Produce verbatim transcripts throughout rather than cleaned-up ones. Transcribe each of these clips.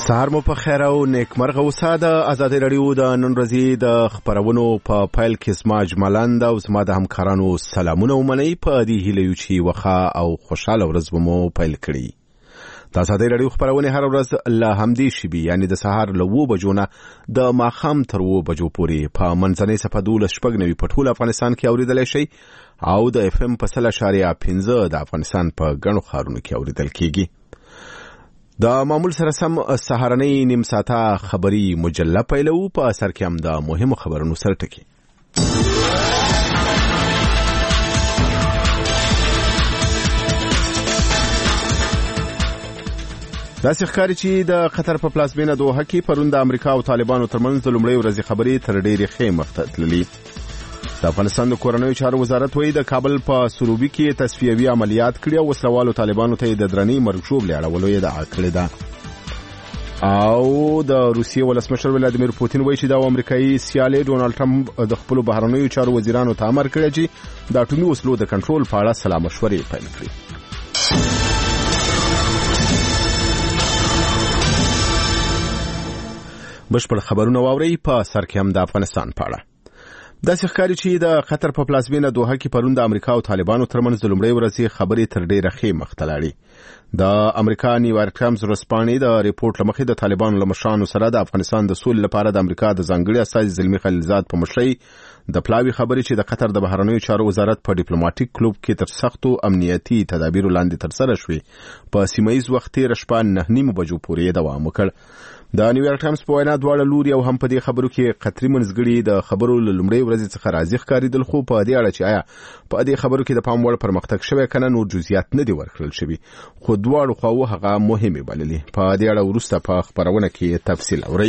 سهار مو په خیر او نیکمرغه اوسه. د ازادي رادیو د نن ورځې د خبرونو په پیل کې زما اجمالاند او زما د همکارانو سلامونه ومنئ. په دې هیله یو چې وخه او خوشاله ورځ مو پیل کړي. د ازادي رادیو خبرونه هر ورځ له همدې شیبي یعنی د سهار له اوه بجو نه د ماښام تر اوه بجو پورې په منځنۍ صفحه دولس شپږ نوي په ټول افغانستان کې اوریدلی شئ او د اف ام په سل اشاریه پنځه د افغانستان په ګڼو ښارونو کې اوریدل کیږي. د معمول سره سم سهارنۍ نیم ساعته خبري مجله پیلو. په اثر کې هم د مهمو خبرونو سره ټکی. داسې ښکاري چې د قطر په پلازمینه دوحه کې پرون د امریکا او طالبانو ترمنځ د لومړۍ ورځې خبرې تر ډېرې ښې مخته تللي. د افغانستان د کورنیو چارو وزارت وایي د کابل په سروبي کې تصفیوي عملیات کړي او وسلوالو طالبانو ته د درنې مرګ ژوبلې اړولو یې ادعا کړې ده. او د روسیې ولسمشر ولادیمیر پوتین وایي چې د امریکایي سیالي ډونالډ ټرمپ د خپلو بهرنیو چارو وزیرانو ته امر کړی چې د اټومي وسلو د کنټرول په اړه سلا مشورې پیل کړي. بشپړ خبرونه واورئ. په سر کې هم د افغانستان په اړه. داسې ښکاري چې د قطر په پلازمینه دوحه کې پرون د امریکا او طالبانو ترمنځ د لومړۍ ورځې خبرې تر ډېره ښې مخته لاړې. د امریکا نیویارک ټایمز ورځپاڼې د ریپورټ له مخې د طالبانو له مشرانو سره د افغانستان د سولې لپاره د امریکا د ځانګړي استازي زلمي خلیلزاد په مشرۍ د پلاوي خبرې چې د قطر د بهرنیو چارو وزارت په ډیپلوماټیک کلوب کې تر سختو امنیتي تدابیرو لاندې ترسره شوې په سیمه ییز وخت تېره شپه نهه نیمو بجو پورې دوام وکړ. د نیویارک ټایمز په وینا دواړه لوري او هم په دې خبرو کې قطري منځګړي د خبرو له لومړۍ ورځې څخه راضي ښکارېدل، خو په دې اړه چې آیا په دې خبرو کې د پام وړ پرمختګ شوی که نه نور جزئیات نه دي ورکړل شوي، خو دواړو خواوو هغه مهمې بللې. په دې اړه وروسته په خبرونه کې تفصیل اورئ.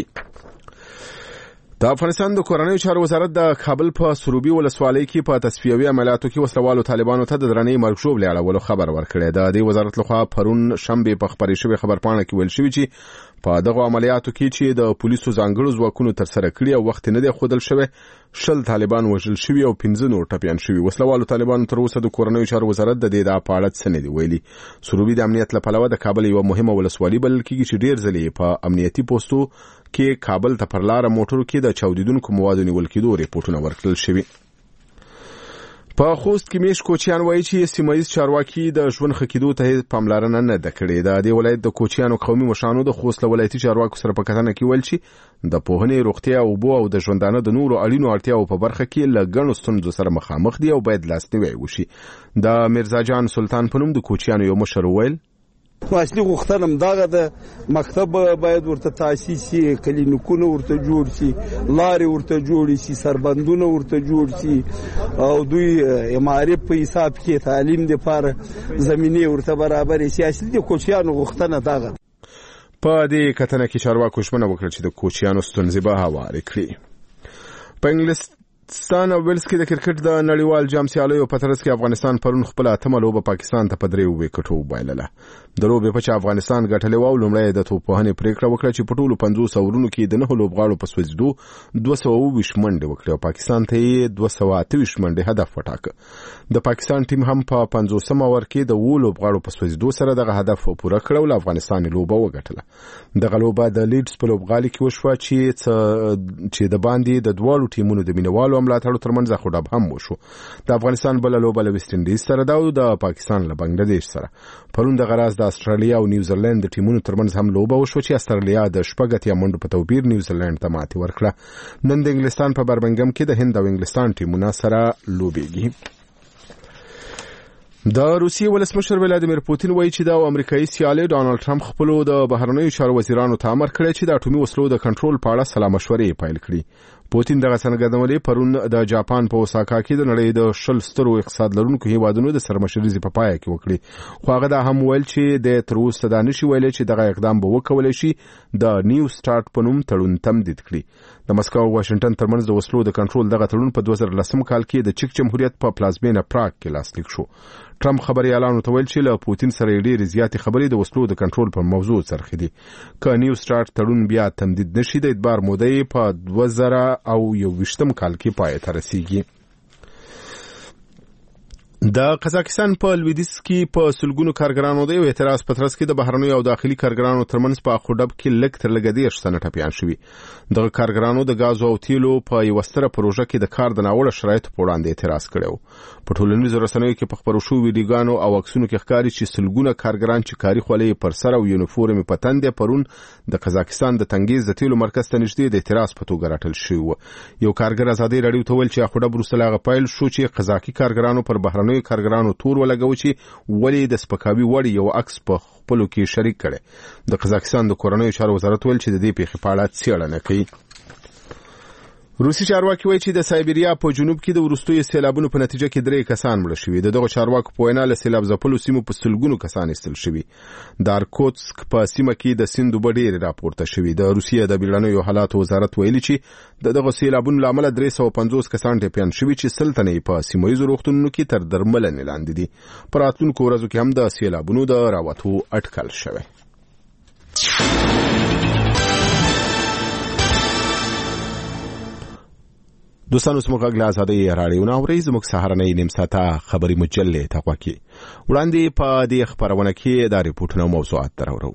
د افغانستان د کورنیو چارو وزارت د کابل په سروبي ولسوالۍ کې په تصفیوي عملیاتو کې وسلوالو طالبانو ته د درنې مرګ ژوبلې اړولو خبر ورکړی. د دې وزارت لخوا پرون شنبې په خپرې شوې خبرپاڼه کې ویل شوي چې په دغه عملیاتو کې چې د پولیسو ځانګړو ځواکونو ترسره کړي او وخت نه دی ښودل شوی، شل طالبان وژل شوي او پنځه نور ټپیان شوي. وسلوالو طالبانو تر اوسه د کورنیو چارو وزارت د دې ادعا په اړه څه نه دي ویلي. سروبي د امنیت له پلوه د کابل یوه مهمه ولسوالي بلل کېږي چې ډېر ځلې په امنیتي پوستو کې کابل ته پر لاره موټرو کې د چاودیدونکو موادو نیول کېدو ریپورټونه ورکړل شوي. په خوست کې میش کوچیان وایي چې سیمه ییز چارواکي د ژوند ښه کېدو ته پاملرنه نه ده کړې. د دې ولایت د کوچیانو قومي مشرانو د خوست له ولایتي چارواکو سره په کتنه کې ویل چې د پوهنې، روغتیا، اوبو او د ژوندانه د نورو اړینو اړتیاو په برخه کې له ګڼو ستونزو سره مخامخ دي او باید لاسنیوی وشي. د میرزا جان سلطان په نوم د کوچیانو یو مشر وویل اصلي غوښتنه دغه د مکتب باید ورته تاسیس شي، کلینیکونه ورته جوړ شي، لارې ورته جوړ شي، سربندونه ورته جوړ شي او دوی معارف په حساب کې تعلیم لپاره زمینه ورته برابر شي. اصلي د کوچیانو غوښتنه دغه. په دې کتنه کې چارواکو ژمنه وکړه چې د کوچیانو ستونزې به هوارې کړي. په انګلیستان او ویلز کې د کرکټ د نړیوال جام سیالیو په ترڅ کې افغانستان پرون خپله اتمه لوبه پاکستان ته په دریو ویکټو وبایلله. د لوبې په چې افغانستان ګټلې وه او لومړی د توپوهنې پرېکړه وکړه چې په ټولو پنځوس اورونو کې د نهو لوبغاړو په سوځېدو دوه سوه اووه ویشت منډې وکړې او پاکستان ته یې دوه سوه اته ویشت منډې هدف وټاکه. د پاکستان ټیم هم په پنځوسم اوور کې د اووه لوبغاړو په سوځېدو سره دغه هدف پوره کړ او له افغانستان یې لوبه وګټله. دغه لوبه د لیډز په لوبغالي کې وشوه چې چې د باندې د دواړو ټیمونو د مینوالو او ملاتړو ترمنځ خو ډب هم وشو. د افغانستان بله لوبه له ویسټ انډیز سره ده او د پاکستان له بنګلادیش سره. پرون دغه راز د استرالیا او نیوزیلند د ټیمونو ترمنځ هم لوبه وشوه چې استرالیا د شپږ اتیا منډو په توپیر نیوزیلند ته ماتې ورکړه. نن د انګلستان په برمنګم کې د هند او انګلستان ټیمونه سره لوبېږي. د روسیې ولسمشر ولادیمیر پوتین وایي چې د امریکایي سیالي ډونالډ ټرمپ خپلو د بهرنیو چارو وزیرانو ته امر کړی چې د اټومي وسلو د کنټرول په اړه سلا مشورې پیل کړي. پوتین دغه څرګندونې پرون د جاپان په اوساکا کې د نړۍ د شل سترو اقتصاد لرونکو هیوادونو د سرمشریزې په پایه کې وکړي. خو هغه دا هم ویل چې د تر اوسه دا نشي ویلی چې دغه اقدام به وکولی شي د نیو سټارټ په نوم تړون تمدید کړي. د مسکو او واشنګټن ترمنځ د وسلو د کنټرول دغه تړون په دوه زره لسم کال کې د چک جمهوریت په پلازمینه پراګ کې لاسلیک شو. ټرمپ خبريالانو ته ویل چې له پوتین سره ډېرې زیاتې خبرې د وسلو د کنټرول په موضوع څرخي دي. که نیو سټارټ تړون بیا تمدید نشي د اعتبار موده په دوه زره او یو ویشتم کال کې پای ته رسیږي. د قزاقستان په لویدیځ کې په سلګونو کارګرانو د یو اعتراض پترس کې د بهرنیو او داخلي کارګرانو ترمنځ په اخوډب کې لږ تر لږه دېرش تنه ټپیان شوي. دغه کارګرانو د غاز او تیلو په یوه ستره پروژه کې د کار د ناوړه شرایطو په وړاندې اعتراض کړی و. په ټولنیزو رسنیو کې په خپرو شوو ویډیوګانو او عکسونو کې ښکاري چې سلګونه کارګران چې کاري خولۍ پر سر او یونیفورم په تن دي پرون د قزاقستان د تنګیز د تیلو مرکز ته نږدې د اعتراض په توګه راټول شوي و. یو کارګر ازادي راډیو ته ویل چې اخوډب وروسته له هغه پیل شو چې قزاقي کارګرانو پر بهرنیو کارګرانو تور ولګوي چې ولې د سپکاوي وړ یو عکس په خپلو کې شریک کړي. د قزاقستان د کورنیو چارو وزارت ویل چې د دې پیښې په اړه څېړنه کوي. روسي چارواکي وایي چې د سایبریا په جنوب کې د وروستیو سیلابونو په نتیجه کې درې کسان مړه شوي. د دغو چارواکو په وینا له سیلاب ځپلو سیمو په سلګونو کسان ایستل شوي. د ارکوتسک په سیمه کې د سیند اوبه ډېرې راپورته شوي. د روسیې د بیړنیو حالاتو وزارت ویلي چې د دغو سیلابونو له امله درې سوه پنځوس کسان ټپیان شوي چې سل تنه یې په سیمه ییزو روغتونونو کې تر درملنې لاندې دي. په راتلونکو ورځو کې هم د سیلابونو د راوتو اټکل شوی. دوستانو زموږ غږ له ازادۍ راډیو نه اورئ. زموږ سهارنۍ نیم ساعته خبري مجلې تقوا کې وړاندې په دې خپرونه کې دا ریپورټونه او موضوعات دراوړو.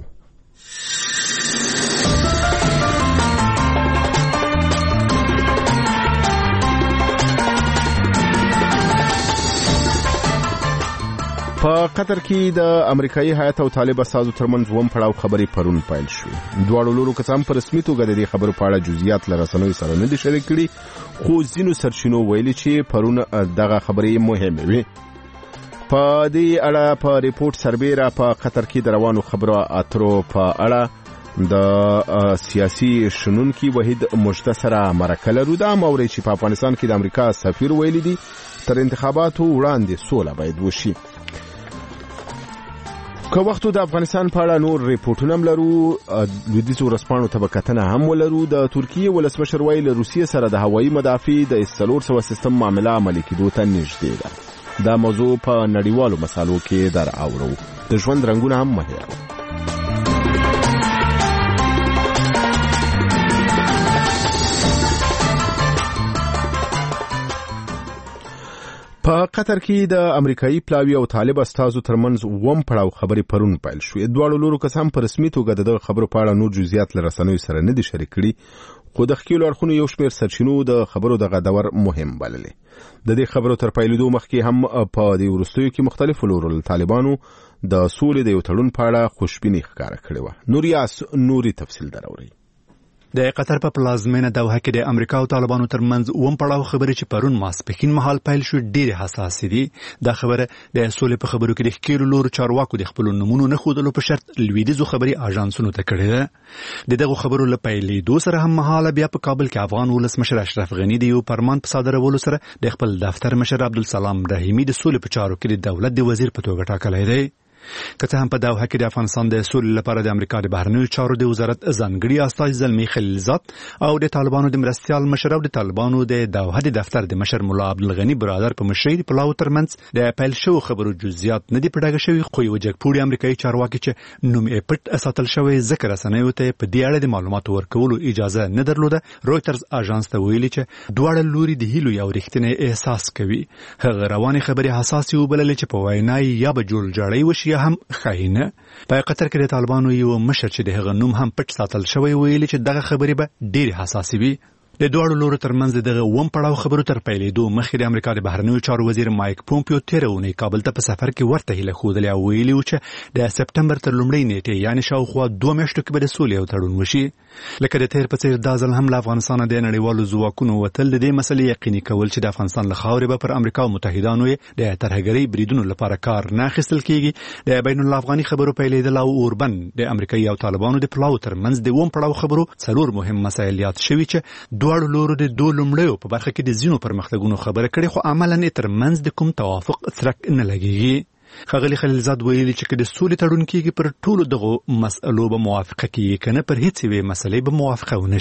په قطر کې د امریکایي هیات او طالب استازو ترمنځ وم پړاو خبري پرون پیل شو. دواړو لورو کسان په رسمي توګه د دې خبرو په اړه جزئیات له رسنیو سره نه دي شریک کړي، خو ځینو سرچینو ویلي چې پرون دغه خبرې مهمه وي. په دې اړه په ریپورت سربیره په قطر کې د روانو خبرو اترو په اړه د سیاسي شنونکي وحید مجده سره مرکه لرو. دا موري چې په افغانستان کې د امریکا سفیر ویلي دي تر انتخاباتو وړاندې سوله باید وشي. که وختو د افغانستان په اړه نور ریپورټونه هم لرو، لویدیځو ورځپاڼو ته به کتنه هم ولرو. د ترکیې ولسمشر وایي له روسیې سره د هوایي مدافع د اس څلور سوه سیستم معامله عملي کېدو ته نږدې ده. دا موضوع په نړیوالو مسالو کې در اورو. د ژوند رنګونه هم مه هېروئ. په قطر کې د امریکایي پلاوي او طالب استازو ترمنځ وم پړاو خبري پرون پیل شو. دواړو لورو کسان په رسمي توګه د خبرو په اړه نور جزئیات له رسنیو سره نه دي شریک کړي، خو د ښکېلو اړخونو یو شمېر سرچینو د خبرو دغه دور مهم بللې. د دې خبرو تر پیلېدو مخکې هم په دې وروستیو کې مختلفو لورو له طالبانو د سولې د یو تړون په اړه خوشبیني ښکاره کړې وه. نوریاس نوري تفصیل دراوړي. د قطر په پلازمینه دوحه کې د امریکا او طالبانو ترمنځ وم پړاو خبرې چې پرون ماسپښین مهال پیل شو ډېرې حساسې دي. دا خبره د سولې په خبرو کې د ښکېلو لورو چارواکو د خپلو نومونو نه ښودلو په شرط لویدیځو خبري اژانسونو ته کړې ده. د دغو خبرو له پیلېدو سره هم مهاله بیا په کابل کې افغان ولسمشر اشرف غني د یو فرمان په صادرولو سره د خپل دفتر مشر عبدالسلام رحیمي د سولې په چارو کې د دولت د وزیر په توګه ټاکلی دی. که څه هم په دوحه کې د افغانستان د سولې لپاره د امریکا د بهرنیو چارو د وزارت ځانګړي استازي زلمي خلیلزاد او د طالبانو د مرستیال مشر او د طالبانو د دوحه د دفتر د مشر مولا عبدالغني برادر په مشرۍ د پلاو ترمنځ د پیل شوو خبرو جزئیات نه دي په ډاګه شوي، خو یو جګپوړي امریکایي چارواکي چې نوم یې پټ ساتل شوی ذکر رسنیو ته په دې اړه د معلوماتو ورکولو اجازه نه درلوده. رویټرز اژانس ته ویلي چې دواړه لوري د هیلو یو رښتینی احساس کوي. هغه روانې خبرې حساسې وبللې چې په وینا یا به جوړ جاړی وشي هم خاینه. په قطر کې د طالبانو یو مشر چې د هغه نوم هم پټ ساتل شوی ویلي چې دغه خبرې به ډېرې حساسې وي. د دواړو لورو ترمنځ دغه وم پړاو خبرو تر پیلېدو مخکې د امریکا د بهرنیو چارو وزیر مایک پومپیو تېره اونۍ کابل ته په سفر کې ورته هیله ښودلې او ویلي و چې د سپټمبر تر لومړۍ نیټې یعنې شاوخوا دوه میاشتو کې به د سولې یو تړون وشي. لکه د تېر په څېر دا ځل هم له افغانستانه د نړیوالو ځواکونو وتل د دې مسلې یقیني کول چې د افغانستان له خاورې به پر امریکا او متحدانو یې د ترهګرۍ بریدونو لپاره کار نه اخیستل کېږي. د بین الافغاني خبرو پیلېدل او اوربن د امریکایي او طالبانو د پلاو ترمنځ د وم پړاو خبرو څلور مهم مسایل یاد شوي چې دواړو لورو د لومړیو په برخه کې د ځینو پرمختګونو خبره کړې، خو عملاً یې ترمنځ د کوم توافق څرک نه لګېږي. ښاغلي خلیلزاد ویلي چې که د سولې تړون کېږي پر ټولو دغو مسئلو به موافقه کېږي، که نه پر هېڅ یوې مسلې به موافقه ونه شي.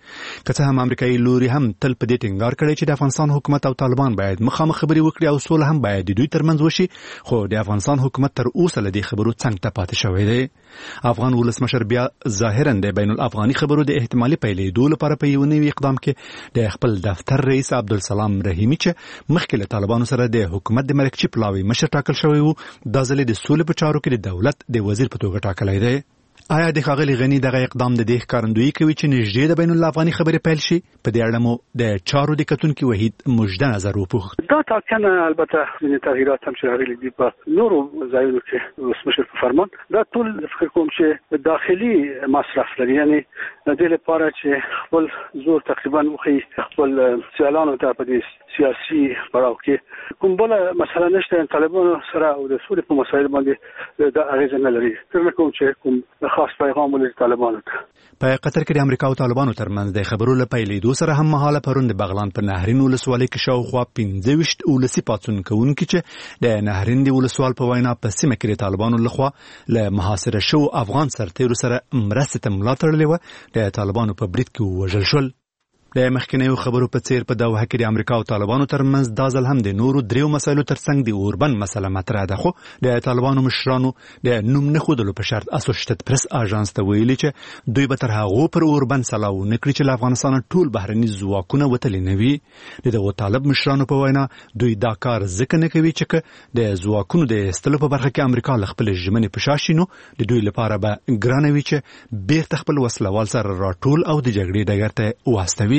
که څه هم امریکایي لوري هم تل په دې ټینګار کړی چې د افغانستان حکومت او طالبان باید مخامخ خبرې وکړي او سوله هم باید د دوی ترمنځ وشي، خو د افغانستان حکومت تر اوسه له دې خبرو څنګ ته پاتې شوی دی. افغان ولسمشر بیا ظاهرا د بین الافغاني خبرو د احتمالي پیلېدو لپاره په یو نوي اقدام کې د خپل دفتر رئیس عبدالسلام رحیمي چې مخکې له طالبانو سره د حکومت د مرکچی پلاوي مشر ټاکل شوی وو، دا ځل د سولې په چارو کې د دولت د وزیر په توګه ټاکلی دی. آیا د ښاغلي غني دغه اقدام د دې ښکارندویي کوي چې نږدې د بین الافغاني خبرې پیل شي؟ په دې اړه مو د چارو د کتونکي وحید مجده نظر وپوښت. دا تاکن البته ځینې تغییرات هم چې راغلي دي په نورو ځایونو کې ولسمشر په فرمان، دا ټول فکر کوم چې داخلي مصرف لري، یعنی د دې لپاره چې خپل زور تقریبا وښیي خپل سیالانو ته په دې سیاسي پړاو کې کوم بله مسله نشته. طالبانو سره او د سولې په مسایل باندې دا اغېزه نه لري. فکر کوم چې کوم خاص پیغام ولري طالبانو ته. په قطر کې د امریکا او طالبانو ترمنځ د خبرو له پیلېدو سره هم مهاله پرون د بغلان په نهرین ولسوالۍ کې شاوخوا پنځه ویشت ولسي پاڅون کوونکي چې د نهرین د ولسوال په وینا په سیمه کې د طالبانو لخوا له محاصره شوو افغان سرتیرو سره مرستې ته ملا تړلې وه، د طالبانو په برید کې ووژل شول. د مخکینیو خبرو په څیر په دوحه کې د امریکا او طالبانو ترمنځ دا ځل هم د نورو دریو مسایلو ترڅنګ د اوربن مسله مطرح ده، خو د طالبانو مشرانو د نوم نه ښودلو په شرط اسوشیتډ پریس اژانس ته ویلي چې دوی به تر هغو پر اوربن سلاو نه کړي چې له افغانستانه ټول بهرني ځواکونه وتلي نه وي. د دغو طالب مشرانو په وینا دوی دا کار ځکه نه کوي چې د ځواکونو د ایستلو په برخه کې امریکا له خپلې ژمنې په شا شي، نو د دوی لپاره به ګرانه وي چې بیرته خپل وسلوال سره راټول او د جګړې ډګر ته واستوي.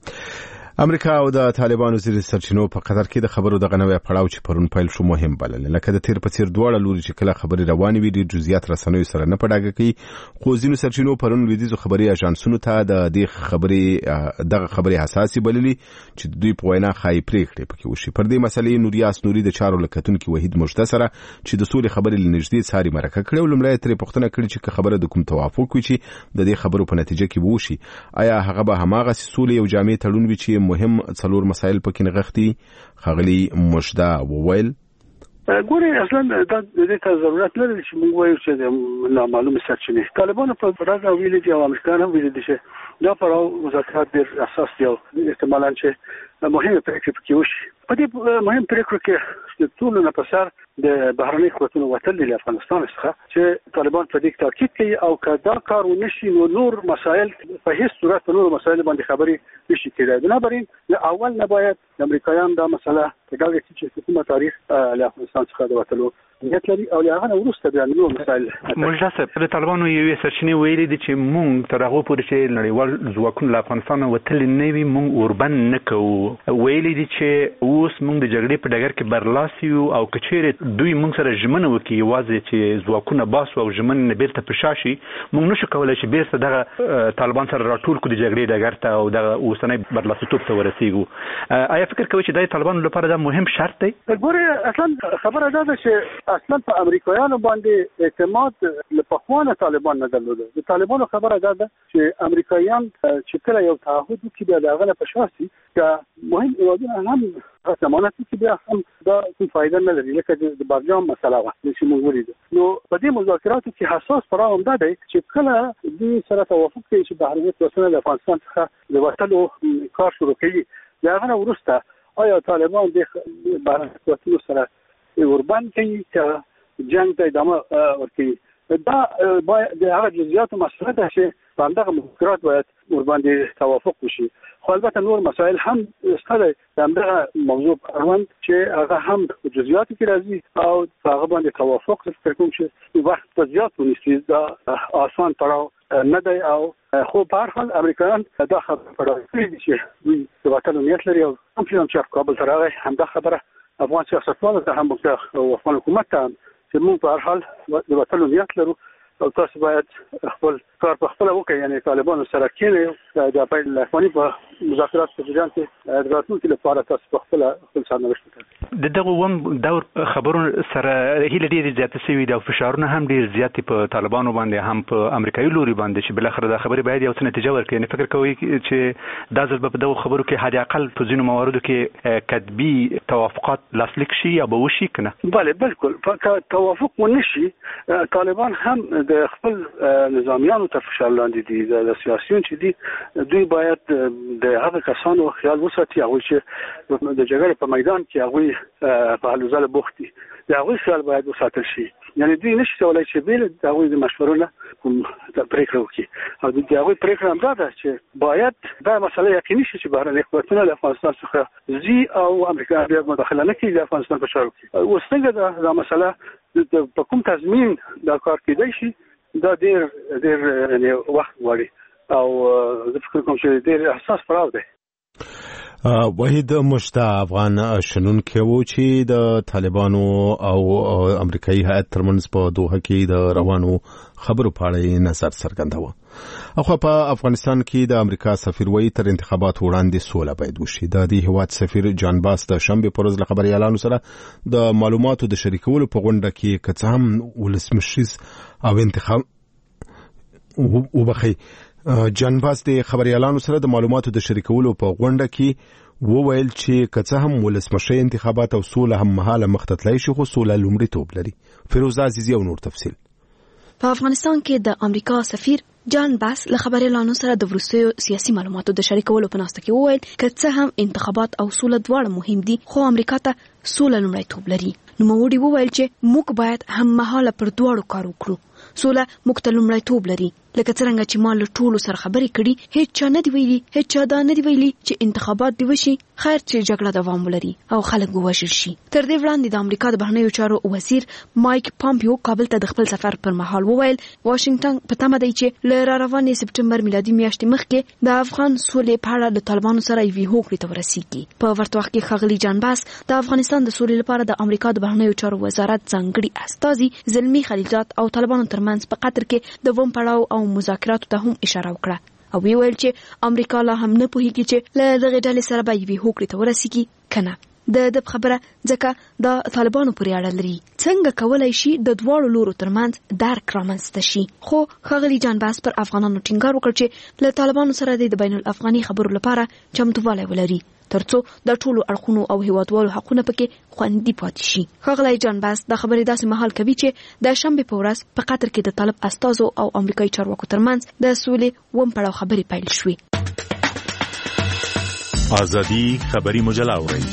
امریکا او د طالبانو ځینې سرچینو په قطر کې د خبرو دغه نوی پړاو چې پرون پیل شو مهم بلل، لکه د تیر په څیر دواړه لوري چې کله خبرې روانې وي ډېر جزئیات رسنیو سره نه په ډاګه کوي، خو ځینو سرچینو پرون لویدیځو خبري اژانسونو ته د دې خبرې دغه خبرې حساسې بللي چې دوی په وینا ښایي پرېکړې پکې وشي. پر دې مسلې نوریاس نوري د چارو له کتونکي وحید مجده سره چې د سولې خبرې له نږدې څاري مرکه کړې او لومړی ترې پوښتنه کړې چې خبره د کوم توافق وي چې د دې خبرو په نتیجه کې به وشي، آیا هغه به هماغسې سولې یو جامع تړون وي چې مهم څلور مسائل پکې نغښتي؟ ښاغلي مجده وویل ګورې اصلا دا د دې ته ضرورت نه لري چې موږ وایو چې د نامعلومې سرچینې طالبانو په ډاګه ویلي دي او امریکایان هم ویلي دي چې دا پړاو مذاکرات ډېر اساس دي او احتمالاً چې مهمه پرېکړې پکې وشي. په دې مهم پرېکړو کې د ټولو نه په سر د بهرني قوتونو وتل دي له افغانستان څخه چې طالبان په دې تاکید کوي او که دا کار ونه شي نو نور مسایل په هیڅ صورت په نورو مسایلو باندې خبرې نشي کېدای. بنابراین له اول نه باید د امریکایان دا مسله په ډاګه کړي چې کومه تاریخ له افغانستان څخه د وتلو نیت لري او له هغه نه وروسته بیا نور مسایل. مجده صاحب، د طالبانو یوې سرچینې ویلي دي چې موږ تر هغو پورې چې نړیوال ځواکونه له افغانستانه وتلي نه وي موږ اوربن نه کوو. ویلي دي چې اوس موږ د جګړې په ډګر کې برلاسی یو او که چیرې دوی موږ سره ژمنه وکړي یوازې چې ځواکونه باسو او ژمنې نه بیرته په شا شي، موږ نشو کولی چې بیرته دغه طالبان سره راټول کړو د جګړې ډګر ته او دغه اوسنی برلاسیتوب ته ورسېږو. آیا فکر کوئ چې دا طالبانو لپاره دا مهم شرط دی؟ ګورې اصلا خبره دا ده چې اصلا په امریکایانو باندې اعتماد له پخوانه طالبان نه درلوده. د طالبانو خبره دا ده چې امریکایان چې کله یو تعهد وکړي بیا د هغه نه په شا شي، که مهم هېوادونه هم ضمانت وکړي بیا هم دا کوم فایده نه لري، لکه د برجام مسله وه چې موږ ولیده. نو په دې مذاکراتو کې حساس پړاو هم دا دی چې کله دوی سره توافق کوي چې بهرني ځواکونه د افغانستان څخه د وتلو کار شروع کوي، د هغه نه وروسته آیا طالبان د بهرني ځواکونو سره اوربن کوي که جنگ ته ادامه ورکوي؟ دا باید د هغه جزئیاتو مسله ده چې په همدغه مذاکرات باید ورباندې توافق وشي. خو البته نور مسایل هم شته دی د همدغه موضوع اړوند چې هغه هم په جزئیاتو کې راځي او په هغه باندې توافق فکر کوم چې وخت په زیات ونیسي. دا آسان پړاو نه دی او خو په هر حال امریکایان دا خبره پړاو کړي دي چې دوی د وتلو نیت لري او هم چې کابل ته راغی همدا خبره افغان سیاستوالو ته هم او افغان حکومت ته هم چې موږ په هر حال د وتلو نیت لرو او تاسو باید خپل کار په خپل وکړئ، یعنی طالبانو سره کېنئ د بین الافغاني په مذاکرات په جریان کې د راتلونکي لپاره تاسو په خپل خپل سرنوشت وکړئ. د دغه وم دور خبرونو سره هیله ډېرې زیاتې شوي دي او فشارونه هم ډېر زیات په طالبانو باندې هم په امریکایي لوري باندې چې بلاخره دا خبرې باید یو څه نتیجه ورکړي. یعنې فکر کوئ چې دا ځل به په دغو خبرو کې حد اقل په ځینو مواردو کې کتبي توافقات لاسلیک شي یا به وشي کنه؟ بله بالکل توافق ونشي طالبان هم د خپل نظامیانو ته فشار لاندې دي د سیاسيون چې دي دوی باید د هغه کسانو خیال وساتي هغه چې د جګړې په میدان کې هغه په حلزله بوختي د هغه خیال باید وساتل شي. یعنی دوی نشي کولای چې بیل د هغه د مشورونه پریکړه وکړي او د هغه پریکړه هم ده چې باید دا مسله یقیني شي چې بهرني قوتونه له افغانستان څخه زی او امریکا بیا مداخله نه کوي د افغانستان په چارو کې. اوس څنګه دا مسله په کوم تضمین دا کار کېدای شي دا ډېر ډېر یعنی وخت غواړي او زه فکر کوم چې ډېر حساس پړاو دی. وحید مشتا افغان شنونکي وو چې د طالبانو او امریکایي هیئت ترمنځ په دوحه کې د روانو خبرو په اړه نظر څرګنداوه. اخو په افغانستان کې د امریکا سفیر وایي تر انتخاباتو وړاندې سوله باید وشي. د دې هیواد سفیر جان باس د شنبه پر ورځ له خبريالانو سره د معلوماتو د شریکولو په غونډه کې که هم ولسمشریز او انتخاب وبخي جان باس د خبريالانو سره د معلوماتو د شریکولو په غونډه کې وویل چې که څه هم ولسمشي انتخابات او سوله هم مهاله مختتلای شي خو سوله لومړیتوب لري. فیروزه عزیزی او نور تفصیل. په افغانستان کې د امریکا سفیر جان باس له خبريالانو سره د وروستیو سیاسي معلوماتو د شریکولو په ناسته کې وویل که څه هم انتخابات او سوله دواړه مهم دي خو امریکا ته سوله لومړیتوب لري. نو موړي وویل چې موږ باید هم مهاله پر دواړو کار وکړو. سوله موږ ته لومړیتوب لري لکه څنګه چې ما له ټولو سره خبرې کړي هیڅ چا نه دی ویلي هیڅ چا دا نه دی ویلي چې انتخابات دی وشي خیر چې جګړه دوام ولري او خلک ووژل شي. تر دې وړاندې د امریکا د بهرنیو چارو وزیر مایک پامپیو کابل ته د خپل سفر پر مهال وویل واشنگټن په تمه دی چې له راروانې سپټمبر میلادي میاشتې مخکې د افغان سولې په اړه له طالبانو سره یوې هوکړې ته ورسیږي. په ورته وخت کې ښاغلي جان باس د افغانستان د سولې لپاره د امریکا د بهرنیو چارو وزارت ځانګړي استازي زلمی خلیلزاد او طالبانو ترمنځ په قطر کې د ووم پړاو او مذاکراتو ته هم اشاره وکړه او ویل چې امریکا لا هم نه پوهیږي چې له دغه ډلې سره به یوې هوکړې ته ورسیږي کنه. د د خبره ځکه د طالبانو پورې اړه لري څنګه کولای شي د دواړو لورو ترمنځ درک رامنځته شي. خو ښاغلي جان باس پر افغانانو ټینګار وکړ چې له طالبانو سره د بین الافغاني خبرو لپاره چمتووالی ولري ترڅو د ټولو اړخونو او هیوادوالو حقونه پکې خوندي پاتې شي. ښاغلی جان باس د خبرې داسې مهال کوي چې د شنبه په ورځ په قطر کې د طالب استازو او امریکایي چارواکو ترمنځ د سولې ووم پړاو خبرې پیل شوې. ازادي خبري مجله اوري.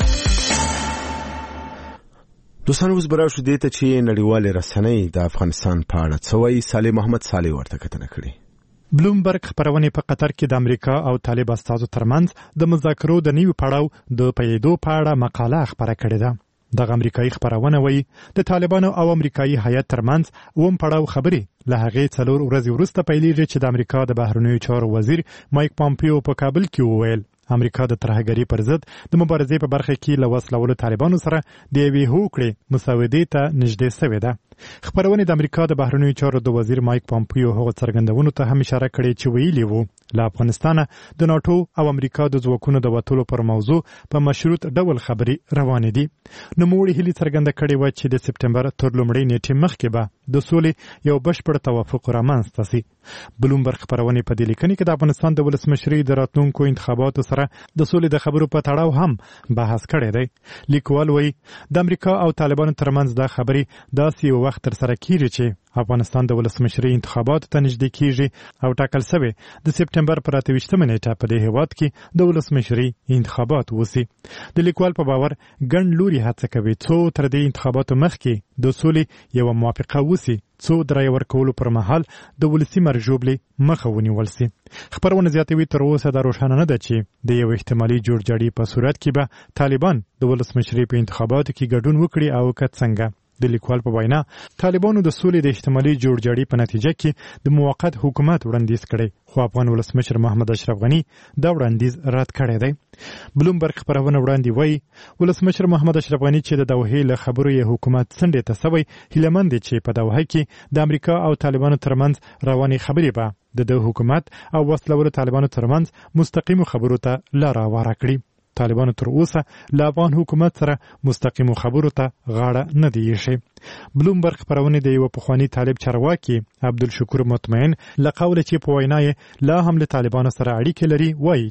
دوستان اوس برابر شو دې ته چې نړیوالې رسنۍ د افغانستان په اړه څه وایي. صالح محمد صالح ورته کتنه کړې. بلومبرګ خبرونه په قطر کې د امریکا او طالب استازو ترمنځ د مذاکرو د نیو پړاو د پیدو په اړه مقاله خبره کړې ده. د امریکایي خبرونه وایي د طالبانو او امریکایي هیئت ترمنځ ووم پړاو خبرې له هغې څلور ورځې وروسته پیلېږي چې د امریکا د بهرنیو چارو وزیر مایک پامپیو په کابل کې وویل امریکا د ترهګرۍ پر ضد د مبارزې په برخه کې له وسلوالو طالبانو سره د یوې هوکړې مسودې ته نږدې شوې ده. خبرونه د امریکا د بهرنیو چارو د وزیر مایک پامپیو هغه څرګندونو ته هم اشاره کړې چې ویلي وو له افغانستان د ناتو او امریکا د ځواکونو د وټولو پر موضوع په مشروط ډول خبري روانې دي. نو موږ هلي څرګنده کړې و چې د سپټمبر تر لومړۍ نیټې مخکې به د سولې یو بشپړ توافق رامنځته شي. بلومبرګ خبرونه په دې لیکنه کې د افغانستان د ولسمشرۍ د راتلونکو انتخاباتو سره د سولې د خبرو په تړاو هم بحث کړی دی. لیکوال وایي د امریکا او طالبانو ترمنځ دا خبرې داسې یو وخت تر سره کیږي چې افغانستان د ولسمشرۍ انتخاباتو ته نږدې کیږي او ټاکل شوی د سپټمبر پر اته ویشتمه نیټه په دې هیواد کې د ولسمشرۍ انتخابات وسی. د لیکوال په باور ګڼ لوري هڅه کوي څو تر دې انتخاباتو مخکې د سولې یو موافقه وسی څو درای ورکولو پر مهال د ولسی مرجوبلې مخه ونیول سي. خبرونه زیاتوي تر اوسه دا روښانه نه ده چې د یو احتمالي جوړجاړي په صورت کې به طالبان د ولسمشرۍ په انتخاباتو کې ګډون وکړي او که څنګه. د لیکوال په وینا طالبانو د سولې د احتمالي جوړجاړي په نتیجه کې د موقت حکومت وړاندیز کړي خو افغان ولسمشر محمد اشرف غنی دا وړاندیز رد کړی دی. بلومبرګ خبرونه وړاندې وایي ولسمشر محمد اشرف غنی چې د دوحې له خبرو یې حکومت څنډې ته سوی هیلهمند دی چې په دوحه کې د امریکا او طالبانو ترمنځ روانې خبرې به د د حکومت او وسلوالو طالبانو ترمنځ مستقیمو خبرو ته لار هواره کړي. طالبانو تر اوسه له افغان حکومت سره مستقیمو خبرو ته غاړه نه دی ایښې. بلومبرګ خبرونه د یو پخوانی طالب چارواکي عبدالشکور مطمئن له قوله چې په وینا یې لا هم له طالبانو سره اړیکې لري وایي چې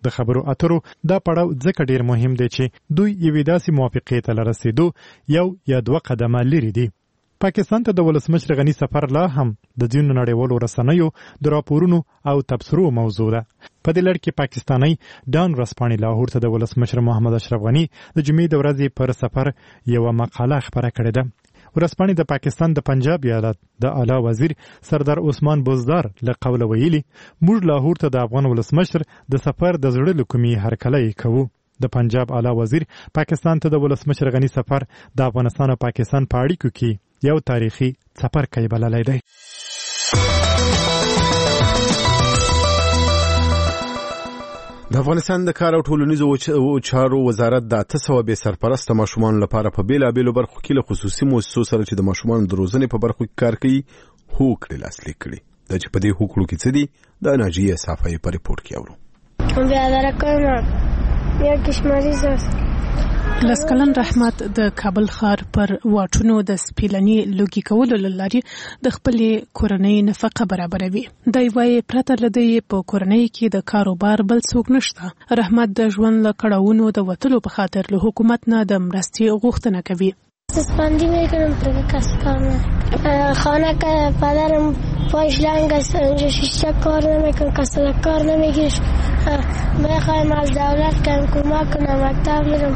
د خبرو اترو دا پړاو ځکه ډیر مهم دی چې دوی یوې داسې موافقې ته رسیدو یو یا دوه قدمه لري دي. پاکستان ته د ولسمشر غني سفر لا هم د ځینو نړیوالو رسنیو د راپورونو او تبصرو موضوع ده. په دې لړ کې پاکستاني ډان ورځپاڼې لاهور ته د ولسمشر محمد اشرف غني د جمعې د ورځې پر سفر یوه مقاله خپره کړې ده. ورځپاڼې د پاکستان د پنجاب ایالت د اعلی وزیر سردار عثمان بزدار له قوله ویلي موږ لاهور ته د افغان ولسمشر د سفر د زړه له کومې هرکلی کوو. د پنجاب اعلی وزیر پاکستان ته د ولسمشر غني سفر د افغانستان او پاکستان په اړیکو کې یو تاریخي څپرکی بللی دی. د افغانستان د کار او ټولنیزو چارو وزارت د اته سوه بې سرپرسته ماشومانو لپاره په بیلابیلو برخو کې له خصوصي مؤسسو سره چې د ماشومانو د روزنې په برخو کې کار کوي هوکړې لاسلیک کړي. دا چې په دې هوکړو کې څه دي د ناجیه صافی په ریپورت کې اورو. بیادره کومه یا کشماري زاس لسکلن رحمت د کابل ښار پر واټونو د سپیلني لوګي کولو لارې د خپلې کورنۍ نفقه برابروي. دی وايي پرته له دې په کورنۍ کې د کاروبار بل څوک نشته. رحمت د ژوند له کړاوونو د وتلو په خاطر له حکومت نه د مرستې غوښتنه کوي. سپندی میکنم پر کسب کار نه خانه که پدرم پایش لنگ است اونجا شیشه کار نمیکن کسب کار نمیگیرش میخوایم از دولت کم کمک کنم مکتب میرم.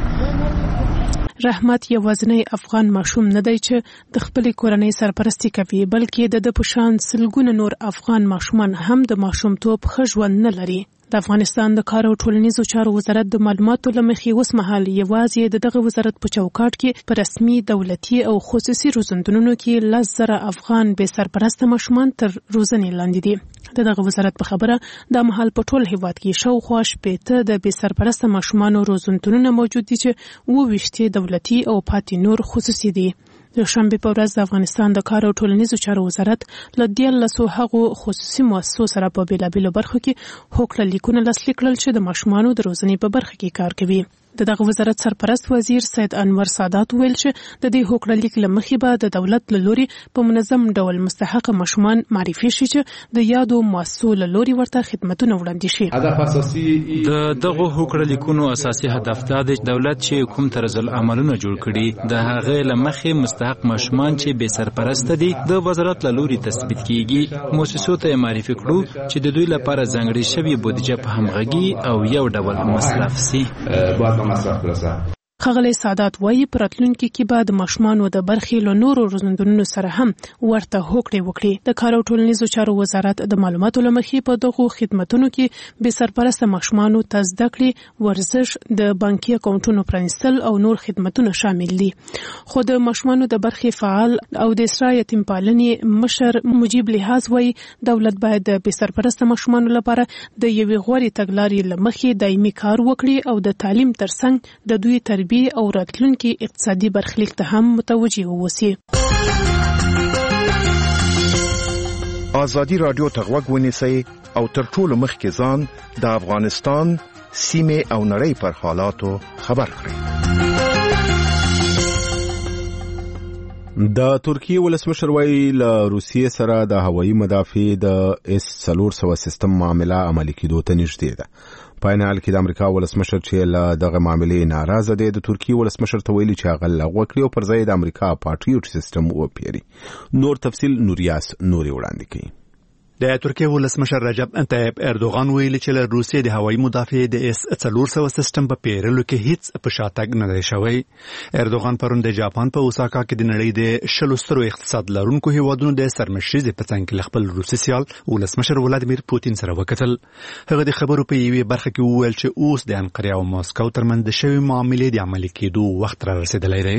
رحمت یوازینی افغان ماشوم نه دی چې د خپلې کورنۍ سرپرستی کوي بلکې د د پشان سلګونه نور افغان ماشومان هم د ماشومتوب ښه ژوند نه لري. د افغانستان د کار او ټولنیزو چارو وزارت د معلوماتو له مخې اوس مهال یوازې د دغه وزارت په چوکاټ کې په رسمي دولتي او خصوصي روزندونونو کې لس زره افغان بې سرپرسته ماشومان تر روزنې لاندې دي. د دغه وزارت په خبره دا مهال په ټول هیواد کې شاوخوا شپېته د بې سرپرسته ماشومانو روزندونونه موجود دي چې اووه ویشت دولتي او پاتې نور خصوصي دي. د شنبې په ورځ د افغانستان د کار او ټولنیزو چارو وزارت له دیارلسو هغو خصوصي مؤسسو سره په بیلابیلو برخو کې هوکړه لیکونه لاسلیک کړل چې د ماشومانو د روزنې په برخه کې کار کوي. د دغه وزارت سرپرست وزیر سید انور سادات ویل چې د دې هوکړه لیک له مخې به د دولت له لوري په منظم ډول مستحق ماشومان معرفي شي چې د یادو مؤسسو له لوري ورته خدمتونه وړاندې شي. هدف اساسي د دغه هوکړه لیکونو اساسي هدف دا دی چې دولت چې کوم طرز العملونه جوړ کړي د هغه له مخې مستحق ماشومان چې بې سرپرسته دي د وزارت له لوري تثبیت کیږي مؤسسو ته معرفي کړو چې د دوی لپاره ځانګړې شوې بودیجه په همغږي او یو ډول مصرف سي. ښاغلی سادات وایي په راتلونکي کې به د ماشومانو د برخې له نورو روزندونونو سره هم ورته هوکړې وکړي. د کار او ټولنیزو چارو وزارت د معلوماتو له مخې په دغو خدمتونو کې بې سرپرسته ماشومانو ته زده کړې ورزش د بانکي اکاونټونو پرانیستل او نور خدمتونه شامل دي. خو د ماشومانو د برخې فعال او د اسرا یتیم پالنې مشر مجیب لحاظ وایي دولت باید د بې سرپرسته ماشومانو لپاره د یوې غوړې تګلارې له مخې دایمي کار وکړي او د تعلیم ترڅنګ د دوی تربیه او راتلونکي اقتصادي برخلیک ته هم متوجه اوسي. آزادي رادیو ته غوږ ونیسئ او تر ټولو مخکې ځان د افغانستان سیمې او نړۍ پر حالاتو خبر کړئ. د ترکیه ولسمشر وایي له روسیې سره د هوایي مدافع د اس څلور سوه سیستم معامله عملي کېدو ته نږدې ده. په عین حال کې د امریکا ولسمشر چې له دغه معاملې ناراضه دی د ترکیه ولسمشر ته ویلي چې هغه لغوه کړي او پر ځای د امریکا پاټریوټ سیستم وپیري. نور تفصیل نوریاس نوري وړاندې کوي. د ترکیه ولسمشر رجب طیب اردوغان ویلي چې له روسیې د هوایي مدافع د اس څلور سوه سیستم په پیرلو کې هیڅ په شاتګ نه دی شوی. اردوغان پرون د جاپان په اوساکا کې د نړۍ د شلو سترو اقتصاد لرونکو هیوادونو د سرمشریزې په څنګ کې خپل روسي سیال ولسمشر ولادیمیر پوتین سره وکتل. هغه د خبرو په یوې برخه کې وویل چې اوس د انقره او ماسکو ترمنځ د شوی معاملې د عملي کېدو وخت را رسیدلی دی.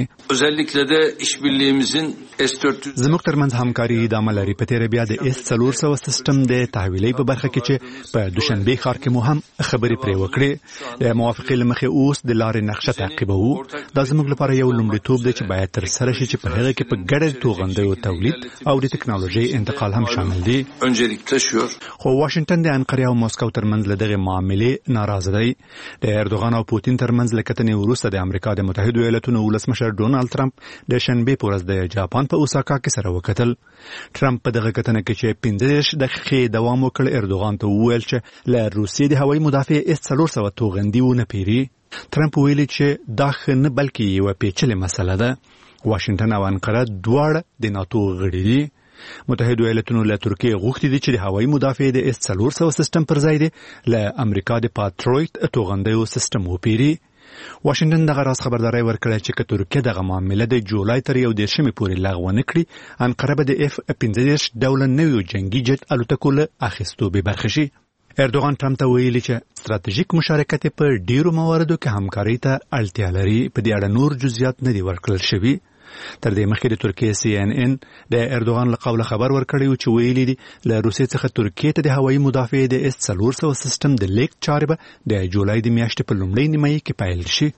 زموږ ترمنځ همکاري ادامه لري. په تېره بیا د اس څلور سوه سیستم د تحویلي په برخه کې چې په دوشنبه ښار کې مو هم خبرې پرې وکړې. د موافقې له مخې اوس د لارې نقشه تعقیبوو. دا زموږ لپاره یو لومړیتوب دی چې باید ترسره شي چې په هغه کې په ګډه توغندیو تولید او د ټکنالوژي انتقال هم شامل دي. خو واشنگټن د انقره او ماسکو ترمنځ له دغه معاملې ناراضه دی. د اردوغان او پوتین ترمنځ له کتنې وروسته د امریکا د متحدو ایالاتونو ولسمشر ډونالد ټرمپ د شنبه په ورځ د جاپان په اوساکا کې سره وکتل. ټرمپ په دغه کتنه کې چې پنځه دېرش دقیقې دوام وکړ. اردوغان ته وویل چې له روسیې د هوایي مدافع اس څلور سوه توغندي ونه پیري. ترامپ ویلي چې دا ښه نه بلکې یوه پیچلې مسله ده. واشنګټن او انقره دواړه د ناتو غړي دي. متحده ایالاتونو له ترکیې غوښتي دي چې د هوایي مدافع د اس څلور سوه سیستم پر ځای دی له امریکا د پاتریوټ توغندیو سیستم وپیري. واشنګټن دغه راز خبرداري ورکړه چې که ترکیه دغه معامله د جولای تر یو دېرشمې پورې لغوه نه کړي، انقره به د اف پنځه دېرش ډوله نویو جنګي جټ الوتکو له اخیستو بې برخې شي. اردوغان ټرمپ ته ویلي چې ستراتیژیک مشارکت په ډیرو مواردو کې همکارۍ ته اړتیا لري. په دې اړه نور جزئیات نه دي ورکړل شوي. تر دې مخکې د ترکیې سی ان ان د اردوغان له قوله خبر ورکړی و چې ویلي دي له روسیې څخه ترکیې ته د هوایي مدافع د اس څلور سوه سیستم د لیک چارې به د جولای د میاشتې په لومړۍ نیمایي کې پیل شي.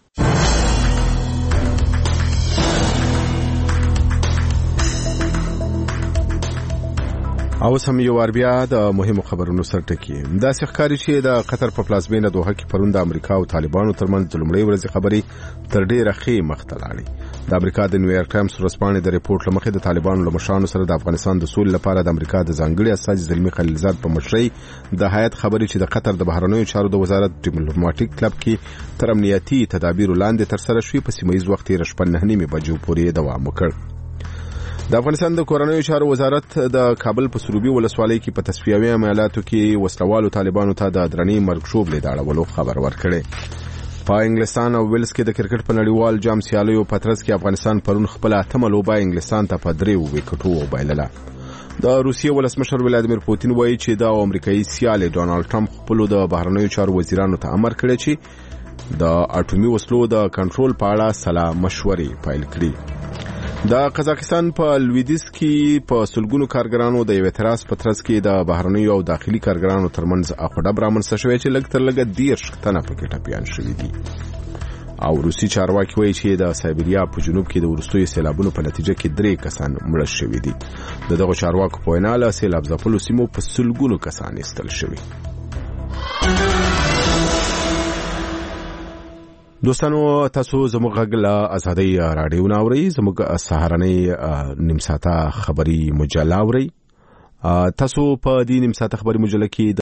او سم یو ور بیا د مهمو خبرونو سره ټکی. دا ښکاري چې د قطر په پلازمینه دوحه کې پرون د امریکا او طالبانو ترمنځ د لومړۍ ورځې خبرې تر ډیره ښې مخ ته لاړې. د امریکا د نیویارک ټایمز ورځپاڼې د ریپورت لمخې د طالبانو له مشرانو سره د افغانستان د سولې لپاره د امریکا د ځانګړي استازي زلمي خلیلزاد په مشرۍ د هیئت خبرې چې د قطر د بهرنیو چارو د وزارت ډیپلوماټیک کلب کې تر امنیتي تدابیر لاندې تر سره شوې په سیمه ییز وخت یې شپږ نهه نیمې بجو پورې دوام وکړ. د افغانستان د کورنیو چارو وزارت د کابل په سروبي ولسوالۍ کې په تصفیوي عملیاتو کې وسلوالو طالبانو ته د درنې مرګشوب لیداړولو خبر ورکړی. په انګلستان او ویلز کې د کرکټ په نړیوال جام سیالیو په ترڅ کې افغانستان پرون خپل اتمه لوبه انګلستان ته په درې وکټو وبایلله. د روسیې ولسمشر ولادیمیر پوتین وایي چې د امریکایي سیال ډونالد ټرمپ خپل د بهرنیو چارو وزیرانو ته امر کړی چې د اټومي وسلو د کنټرول په اړه سلا مشورې پیل کړي. د قزاقستان په لویدیځ کې په سلګونو کارګرانو د یو اعتراض په ترڅ کې د بهرنیو او داخلي کارګرانو ترمنځ اخوډه رامنځته شوې چې لږ تر لږه دېرش تنه پکې ټپیان شوي دي. او روسي چارواکي وایي چې د سایبریا په جنوب کې د وروستیو سیلابونو په نتیجه کې درې کسان مړه شوي دي. د دغو چارواکو په وینا له سیلاب ځپلو سیمو په سلګونو کسان ایستل شوي. دوستانو تاسو زموږ غږ له ازادۍ راډیو نه اورئ. زموږ سهارنۍ نیم ساعته خبري مجله اورئ. تاسو په دې نیم ساعته خبري مجله کې